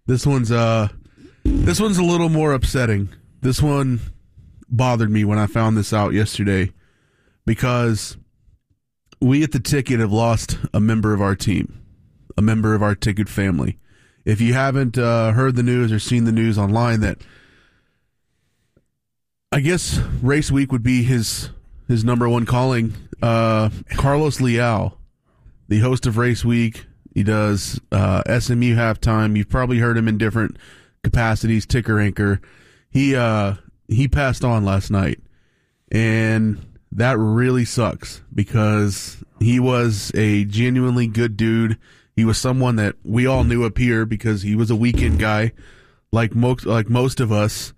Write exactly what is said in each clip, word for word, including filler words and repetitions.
This one's uh, this one's a little more upsetting. This one bothered me when I found this out yesterday because we at the Ticket have lost a member of our team, a member of our Ticket family. If you haven't uh, heard the news or seen the news online, that I guess Race Week would be his his number one calling. Uh, Carlos Leal, the host of Race Week. He does uh, S M U Halftime. You've probably heard him in different capacities, ticker anchor. He uh, he passed on last night, and that really sucks because he was a genuinely good dude. He was someone that we all knew up here because he was a weekend guy, like most like most of us.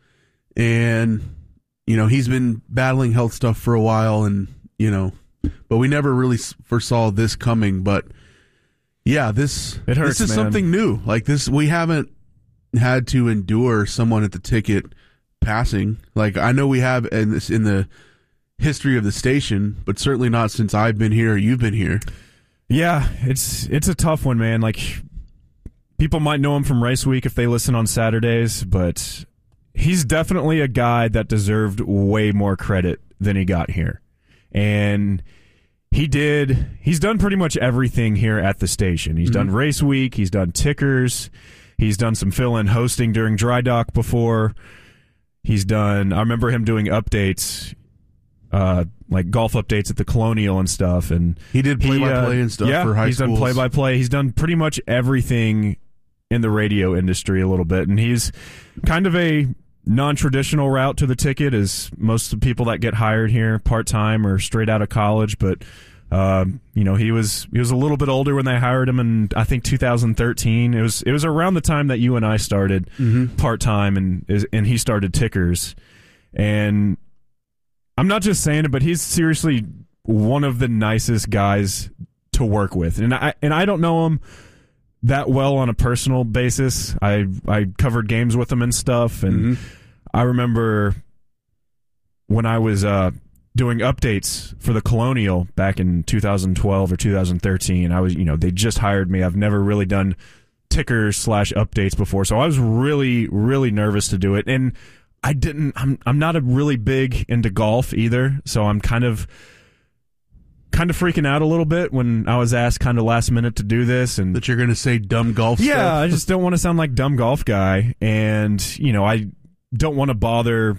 And you know, he's been battling health stuff for a while, and you know, but we never really foresaw this coming. But yeah, this it hurts, this is man. something new. Like this, we haven't had to endure someone at the Ticket passing. Like I know we have in this in the history of the station, but certainly not since I've been here or you've been here. Yeah, it's it's a tough one, man. Like people might know him from Race Week if they listen on Saturdays, but he's definitely a guy that deserved way more credit than he got here. And he did, he's done pretty much everything here at the station. He's mm-hmm. done Race Week, he's done tickers, he's done some fill-in hosting during Dry Dock before. He's done, I remember him doing updates, uh, like golf updates at the Colonial and stuff. And he did play-by-play uh, and stuff yeah, for high he's schools. He's done play-by-play. He's done pretty much everything in the radio industry a little bit. And he's kind of a non-traditional route to the Ticket, as most of the people that get hired here part-time or straight out of college. But um, you know, he was he was a little bit older when they hired him in I think two thousand thirteen. It was it was around the time that you and I started mm-hmm. part-time, and is and he started tickers. And I'm not just saying it, but he's seriously one of the nicest guys to work with. And I and I don't know him that well on a personal basis. I I covered games with him and stuff, and mm-hmm. I remember when I was uh, doing updates for the Colonial back in two thousand twelve or two thousand thirteen. I was, you know, they just hired me. I've never really done tickers slash updates before, so I was really, really nervous to do it. And I didn't. I'm I'm not a really big into golf either, so I'm kind of. kind of freaking out a little bit when I was asked kind of last minute to do this. And that you're going to say dumb golf yeah, stuff? Yeah, I just don't want to sound like dumb golf guy. And, you know, I don't want to bother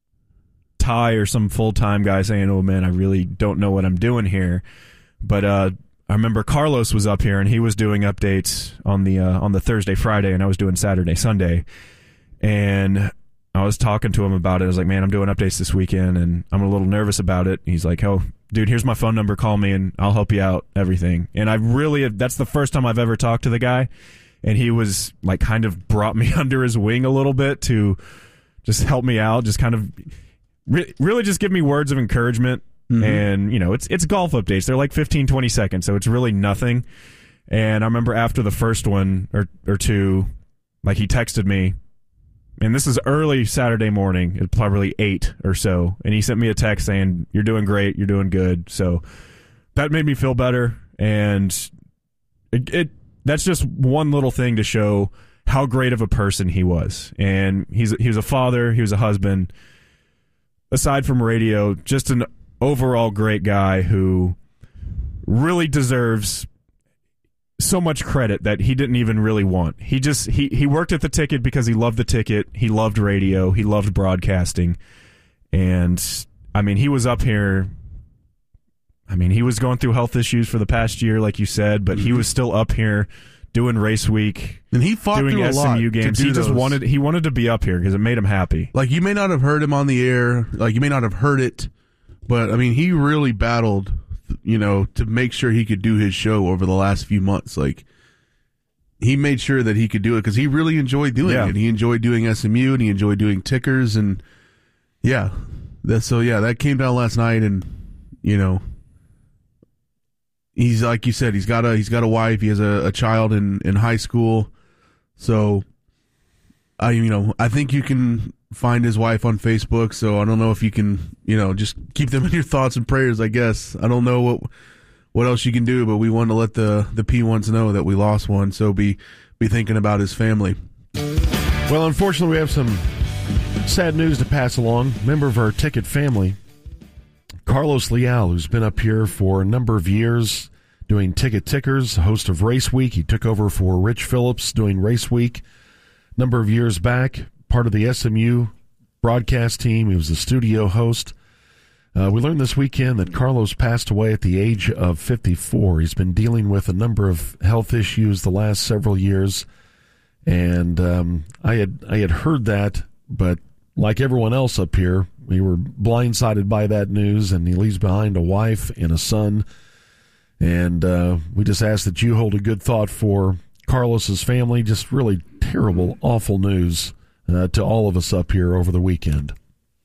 Ty or some full-time guy saying, oh, man, I really don't know what I'm doing here. But uh, I remember Carlos was up here, and he was doing updates on the uh, on the Thursday, Friday, and I was doing Saturday, Sunday. And I was talking to him about it. I was like, man, I'm doing updates this weekend, and I'm a little nervous about it. He's like, oh, dude, here's my phone number. Call me, and I'll help you out, everything. And I really, that's the first time I've ever talked to the guy. And he was, like, kind of brought me under his wing a little bit to just help me out, just kind of re- really just give me words of encouragement. Mm-hmm. And, you know, it's it's golf updates. They're like fifteen, twenty seconds, so it's really nothing. And I remember after the first one or, or two, like, he texted me. And this is early Saturday morning. It's probably eight or so. And he sent me a text saying, you're doing great. You're doing good. So that made me feel better. And it, it that's just one little thing to show how great of a person he was. And he's he was a father. He was a husband. Aside from radio, just an overall great guy who really deserves so much credit that he didn't even really want. He just he he worked at the Ticket because he loved the Ticket. He loved radio. He loved broadcasting. And I mean, he was up here. I mean, he was going through health issues for the past year, like you said, but mm-hmm. he was still up here doing Race Week, and he fought doing through S M U a lot games. To do he just those. wanted he wanted to be up here because it made him happy. Like, you may not have heard him on the air, like you may not have heard it, but I mean, he really battled, you know, to make sure he could do his show over the last few months. Like, he made sure that he could do it because he really enjoyed doing yeah. it. He enjoyed doing S M U, and he enjoyed doing tickers, and yeah, that so yeah, that came down last night, and you know, he's like you said, he's got a he's got a wife, he has a, a child in, in high school, so I you know I think you can find his wife on Facebook. So I don't know if you can you know just keep them in your thoughts and prayers. I guess I don't know what. What else you can do, but we want to let the, the P ones know that we lost one, so be be thinking about his family. Well, unfortunately, we have some sad news to pass along. Member of our ticket family, Carlos Leal, who's been up here for a number of years doing Ticket Tickers, host of Race Week. He took over for Rich Phillips doing Race Week a number of years back, part of the S M U broadcast team. He was the studio host. Uh, we learned this weekend that Carlos passed away at the age of fifty-four. He's been dealing with a number of health issues the last several years. And um, I had I had heard that, but like everyone else up here, we were blindsided by that news, and he leaves behind a wife and a son. And uh, we just ask that you hold a good thought for Carlos's family. Just really terrible, awful news uh, to all of us up here over the weekend.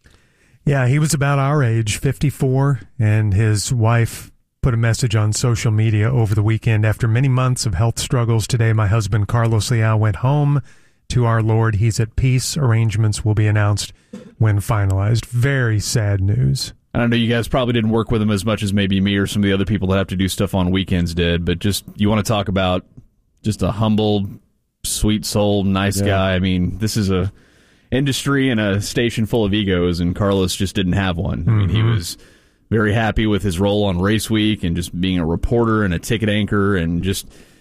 Yeah, he was about our age, fifty-four, and his wife put a message on social media over the weekend. After many months of health struggles, today my husband Carlos Leal went home to our Lord. He's at peace. Arrangements will be announced when finalized. Very sad news. I know you guys probably didn't work with him as much as maybe me or some of the other people that have to do stuff on weekends did, but just you want to talk about just a humble, sweet soul, nice yeah. guy. I mean, this is a industry and a station full of egos, and Carlos just didn't have one. Mm-hmm. I mean, he was very happy with his role on Race Week and just being a reporter and a ticket anchor and just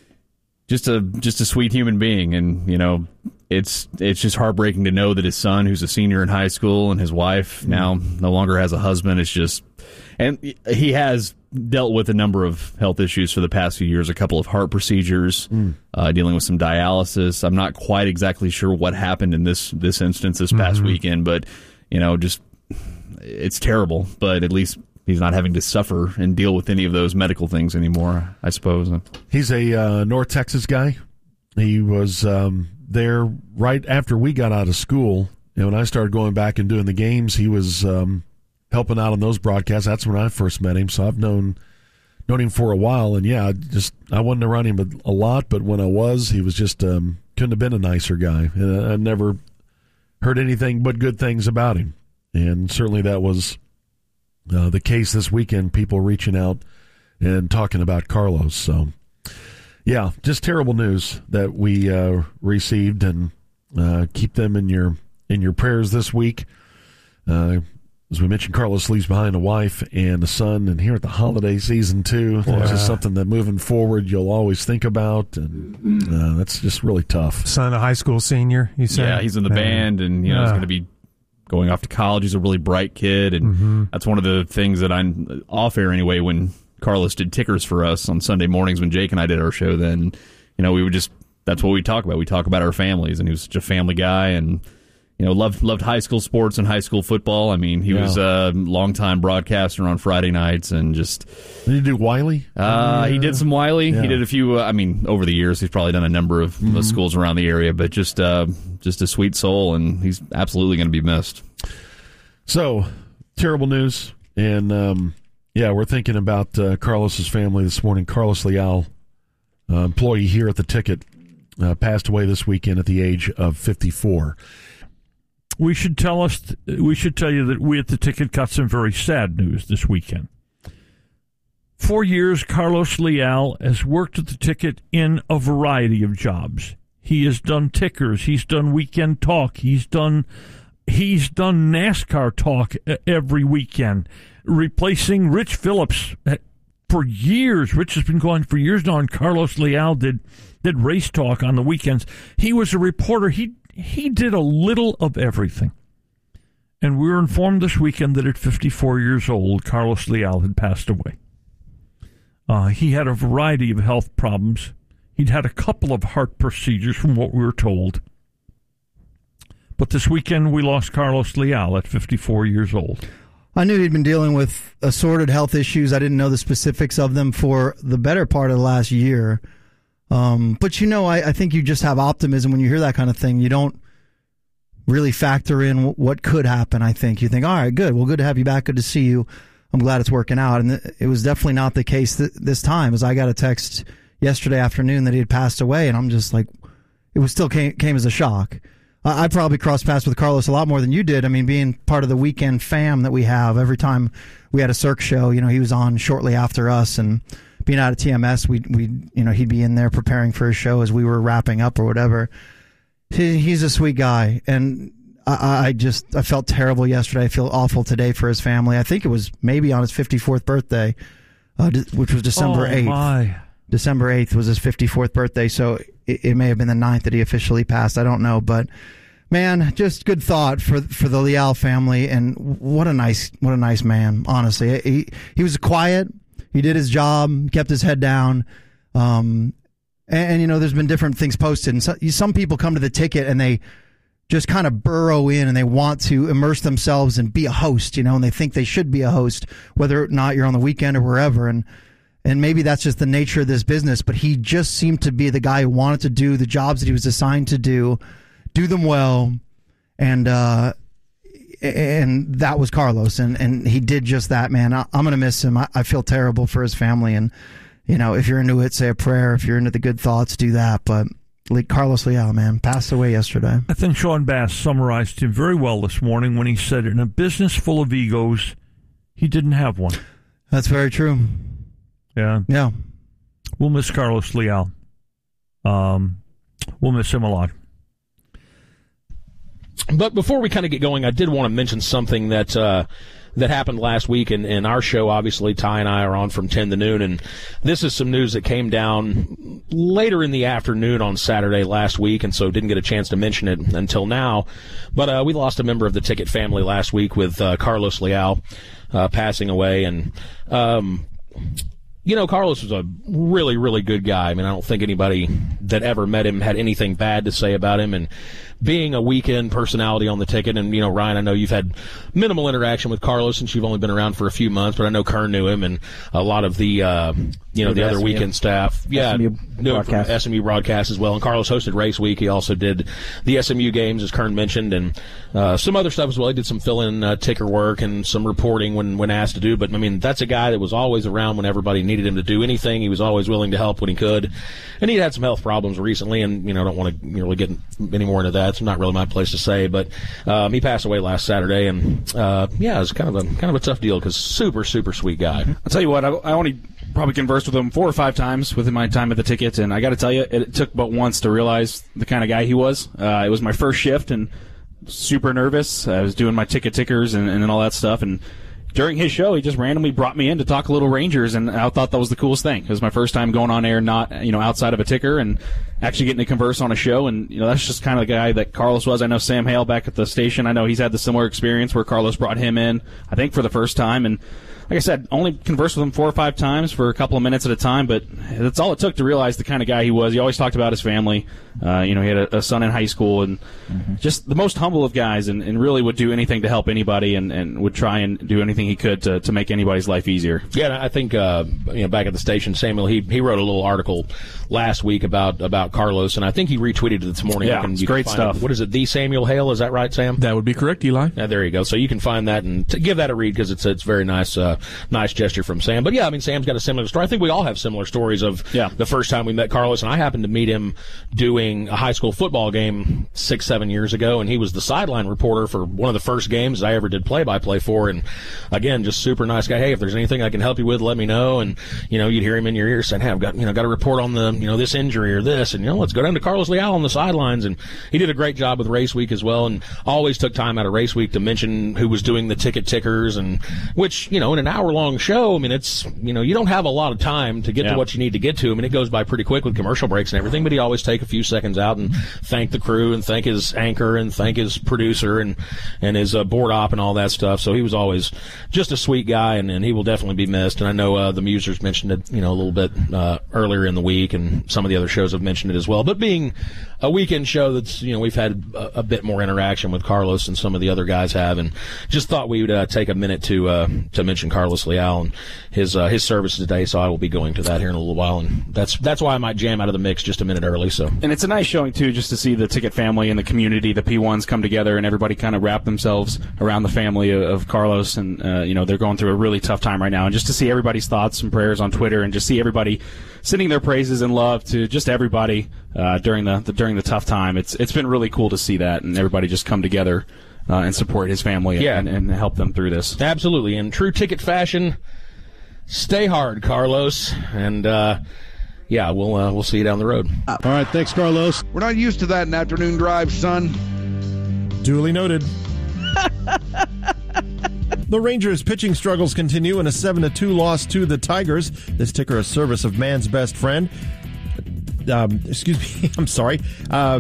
just a just a sweet human being. And, you know, it's it's just heartbreaking to know that his son, who's a senior in high school, and his wife now no longer has a husband. It's just, and he has dealt with a number of health issues for the past few years, a couple of heart procedures, mm. uh, dealing with some dialysis. I'm not quite exactly sure what happened in this this instance this past mm-hmm. weekend, but, you know, just it's terrible. But at least he's not having to suffer and deal with any of those medical things anymore, I suppose. He's a uh, North Texas guy. He was um, there right after we got out of school. And when I started going back and doing the games, he was um, helping out on those broadcasts. That's when I first met him. So I've known known him for a while. And, yeah, just I wasn't around him a lot, but when I was, he was just um, couldn't have been a nicer guy. And I never heard anything but good things about him. And certainly that was Uh, the case this weekend, people reaching out and talking about Carlos. So, yeah, just terrible news that we uh, received, and uh, keep them in your in your prayers this week. Uh, as we mentioned, Carlos leaves behind a wife and a son, and here at the holiday season, too. Wow. That's just something that moving forward you'll always think about, and uh, that's just really tough. Son, a high school senior, you said? Yeah, he's in the band, and you know, yeah. he's going to be going off to college. He's a really bright kid, and mm-hmm. that's one of the things that I'm off air anyway. When Carlos did tickers for us on Sunday mornings, when Jake and I did our show, then you know we would just that's what we talk about. We talk about our families, and he was such a family guy, and you know loved loved high school sports and high school football. I mean, he yeah. was a longtime broadcaster on Friday nights, and just did he do Wiley? Uh, yeah. He did some Wiley. Yeah. He did a few. Uh, I mean, over the years, he's probably done a number of mm-hmm. schools around the area, but just uh, just a sweet soul, and he's absolutely going to be missed. So, terrible news, and um, yeah, we're thinking about uh, Carlos's family this morning. Carlos Leal, uh, employee here at the Ticket, uh, passed away this weekend at the age of fifty-four. We should tell us. We should tell you that we at the Ticket got some very sad news this weekend. For years, Carlos Leal has worked at the Ticket in a variety of jobs. He has done tickers. He's done weekend talk. He's done. He's done NASCAR talk every weekend, replacing Rich Phillips for years. Rich has been going for years now, and Carlos Leal did did race talk on the weekends. He was a reporter. He he did a little of everything. And we were informed this weekend that at fifty-four years old, Carlos Leal had passed away. Uh, he had a variety of health problems. He'd had a couple of heart procedures from what we were told. But this weekend, we lost Carlos Leal at fifty-four years old. I knew he'd been dealing with assorted health issues. I didn't know the specifics of them for the better part of the last year. Um, but, you know, I, I think you just have optimism when you hear that kind of thing. You don't really factor in w- what could happen, I think. You think, all right, good. Well, good to have you back. Good to see you. I'm glad it's working out. And th- it was definitely not the case th- this time, as I got a text yesterday afternoon that he had passed away, and I'm just like, it was still came, came as a shock. I probably crossed paths with Carlos a lot more than you did. I mean, being part of the weekend fam that we have, every time we had a Cirque show, you know, he was on shortly after us, and being out at T M S, we we you know he'd be in there preparing for his show as we were wrapping up or whatever. he, he's a sweet guy, and I, I just I felt terrible yesterday. I feel awful today for his family. I think it was maybe on his fifty-fourth birthday, uh, which was December eighth. Oh, my. December eighth was his fifty-fourth birthday, so it, it may have been the ninth that he officially passed. I don't know, but man, just good thought for for the Leal family, and what a nice what a nice man. Honestly, he he was quiet. He did his job, kept his head down. Um, and, and you know, there's been different things posted, and so, some people come to the ticket and they just kind of burrow in and they want to immerse themselves and be a host, you know, and they think they should be a host, whether or not you're on the weekend or wherever. And and maybe that's just the nature of this business. But he just seemed to be the guy who wanted to do the jobs that he was assigned to do. Do them well, and uh, and that was Carlos, and, and he did just that, man. I, I'm gonna miss him. I, I feel terrible for his family, and you know, if you're into it, say a prayer. If you're into the good thoughts, do that. But like Carlos Leal, man, passed away yesterday. I think Sean Bass summarized him very well this morning when he said, "In a business full of egos, he didn't have one." That's very true. Yeah, yeah. We'll miss Carlos Leal. Um, we'll miss him a lot. But before we kind of get going, I did want to mention something that uh, that happened last week in, in our show. Obviously, Ty and I are on from ten to noon, and this is some news that came down later in the afternoon on Saturday last week, and so didn't get a chance to mention it until now. But uh, we lost a member of the Ticket family last week with uh, Carlos Leal uh, passing away, and um, you know, Carlos was a really, really good guy. I mean, I don't think anybody that ever met him had anything bad to say about him, and being a weekend personality on the Ticket, and, you know, Ryan, I know you've had minimal interaction with Carlos since you've only been around for a few months, but I know Kern knew him, and a lot of the, uh, you know, the, the other S M U weekend staff. Yeah, S M U knew him from S M U broadcast as well. And Carlos hosted Race Week. He also did the S M U games, as Kern mentioned, and uh, some other stuff as well. He did some fill-in uh, ticker work and some reporting when, when asked to do. But, I mean, that's a guy that was always around when everybody needed him to do anything. He was always willing to help when he could. And he had some health problems recently, and, you know, I don't want to really get any more into that. It's not really my place to say, but um, he passed away last Saturday, and uh, yeah, it was kind of a kind of a tough deal because super super sweet guy. I'll tell you what, I, I only probably conversed with him four or five times within my time at the Ticket, and I got to tell you, it, it took but once to realize the kind of guy he was. Uh, it was my first shift, and super nervous. I was doing my ticket tickers and, and all that stuff, and during his show, he just randomly brought me in to talk a little Rangers, and I thought that was the coolest thing. It was my first time going on air, not, you know, outside of a ticker, and actually getting to converse on a show, and, you know, that's just kind of the guy that Carlos was. I know Sam Hale back at the station, I know he's had the similar experience where Carlos brought him in, I think, for the first time, and like I said, only conversed with him four or five times for a couple of minutes at a time, but that's all it took to realize the kind of guy he was. He always talked about his family. Uh, you know, he had a, a son in high school, and mm-hmm. just the most humble of guys, and, and really would do anything to help anybody, and, and would try and do anything he could to, to make anybody's life easier. Yeah, and I think uh, you know, back at the station, Samuel, he he wrote a little article last week about about Carlos, and I think he retweeted it this morning. Yeah, can, it's great stuff. It. What is it, the Samuel Hale? Is that right, Sam? That would be correct, Eli. Yeah, there you go. So you can find that and t- give that a read because it's it's very nice, uh, nice gesture from Sam. But yeah, I mean, Sam's got a similar story. I think we all have similar stories of yeah. the first time we met Carlos, and I happened to meet him doing a high school football game six, seven years ago, and he was the sideline reporter for one of the first games I ever did play-by-play for. And again, just super nice guy. Hey, if there's anything I can help you with, let me know. And you know, you'd hear him in your ear saying, "Hey, I've got you know got to report on the you know this injury or this," and you know, let's go down to Carlos Leal on the sidelines. And he did a great job with Race Week as well, and always took time out of Race Week to mention who was doing the ticket tickers, and which you know, in an hour-long show, I mean, it's you know, you don't have a lot of time to get yeah. to what you need to get to. I mean, it goes by pretty quick with commercial breaks and everything, but he always take a few seconds out and thank the crew and thank his anchor and thank his producer and and his uh, board op and all that stuff. So he was always just a sweet guy, and, and he will definitely be missed. And I know uh, the Musers mentioned it, you know, a little bit uh, earlier in the week, and some of the other shows have mentioned it as well. But being a weekend show that's, you know, we've had a, a bit more interaction with Carlos and some of the other guys have, and just thought we would uh, take a minute to uh, to mention Carlos Leal and his uh, his service today. So I will be going to that here in a little while, and that's that's why I might jam out of the mix just a minute early. So and it's a nice showing too, just to see the Ticket family and the community, the P ones come together, and everybody kind of wrap themselves around the family of, of Carlos, and uh, you know, they're going through a really tough time right now, and just to see everybody's thoughts and prayers on Twitter, and just see everybody sending their praises and love to just everybody uh, during the, the during the tough time. It's it's been really cool to see that, and everybody just come together uh, and support his family yeah. and, and help them through this. Absolutely. In true Ticket fashion, stay hard, Carlos. And uh, yeah, we'll uh, we'll see you down the road. All right, thanks, Carlos. We're not used to that in afternoon drive, son. Duly noted. The Rangers' pitching struggles continue in a seven to two loss to the Tigers. This ticker a service of man's best friend. Um, excuse me, I'm sorry. Uh,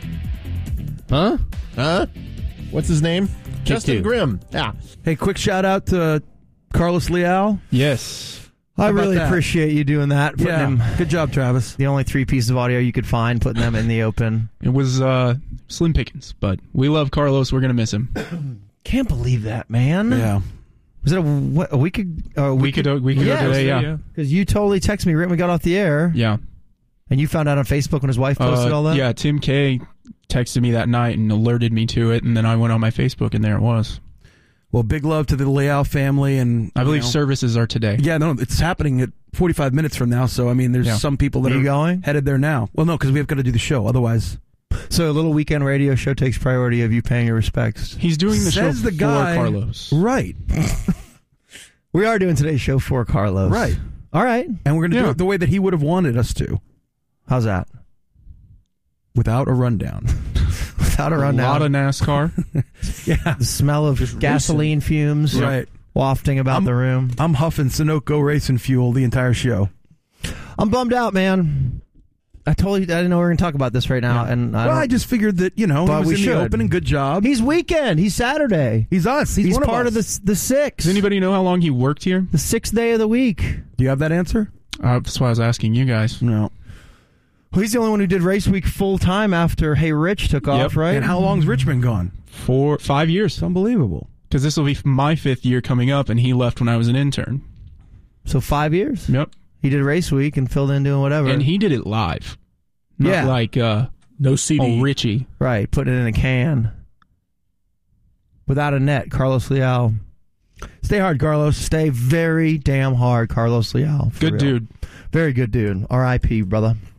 Huh? huh? What's his name? Justin two. Grimm. Yeah. Hey, quick shout out to Carlos Leal. Yes. I about really that? appreciate you doing that. Putting Yeah, them, good job, Travis. the only three pieces of audio you could find, putting them in the open. It was uh, slim pickings, but we love Carlos. We're going to miss him. Can't believe that, man. Yeah. Was it a, what, a week ago? A We could, we could Yeah. go today, yeah. Because you totally texted me right when we got off the air. Yeah. And you found out on Facebook when his wife posted Uh, all that? Yeah, Tim K texted me that night and alerted me to it, and then I went on my Facebook, and there it was. Well, big love to the Leal family, and I believe you know, services are today. Yeah, no, it's happening at forty-five minutes from now. So I mean, there's Yeah. some people that Are are you going? headed there now. Well, no, because we have got to do the show. Otherwise, So a little weekend radio show takes priority of you paying your respects. He's doing the Says show the guy- for Carlos. right, We are doing today's show for Carlos. right, All right. and we're going to do Yeah. it the way that he would have wanted us to, How's that? without a rundown. Without a A rundown. lot of NASCAR. Yeah, the smell of gasoline fumes right. wafting about I'm- the room. I'm huffing Sunoco racing fuel the entire show. I'm bummed out, man. I told you I didn't know we were going to talk about this right now, and I well, don't- I just figured that you know he But was we in the should. opening. Good job. he's weekend. He's Saturday. He's us. He's, He's, one part of, us. the the sixth. Does anybody know how long he worked here? the sixth day of the week. Do you have that answer? Uh, that's why I was asking you guys. No. Well, he's the only one who did race week full time after Hey Rich took off, right? And how long's Richmond gone? Four, five years. It's unbelievable. Because this will be my fifth year coming up, and he left when I was an intern. So five years. Yep. He did race week and filled in doing whatever. And he did it live. Not Yeah. like uh, No C D. oh, Richie. right, putting it in a can without a net. Carlos Leal. Stay hard, Carlos. Stay very damn hard, Carlos Leal. For Good real. dude. Very good dude. R I P, brother.